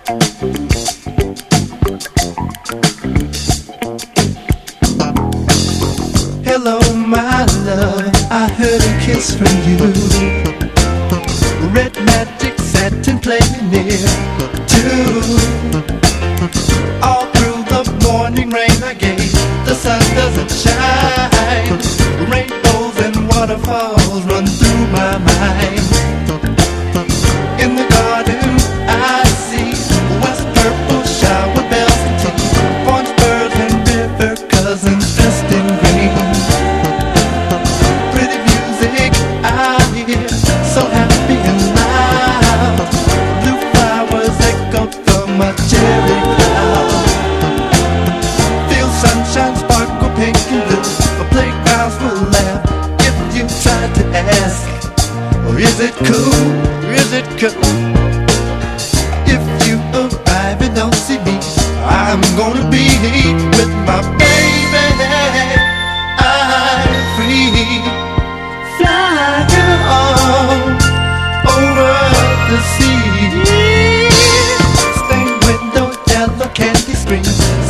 Hello, my love, I heard a kiss from you. Red magic satin playing near too. All through the morning rain I gave, the sun doesn't shine. Rainbows and waterfalls run through my mind. In the garden I see west purple shower bells and tea, orange birds and river cousins dressed in green. Pretty music I hear, so happy and loud. Blue flowers echo from a cherry cloud. Feel sunshine sparkle pink and blue. A playgrounds will laugh if you try to ask, or is it cool? Is it cool? If you arrive and don't see me, I'm gonna be with my baby. I'm free, flying on over the sea. Stained window, yellow candy screen,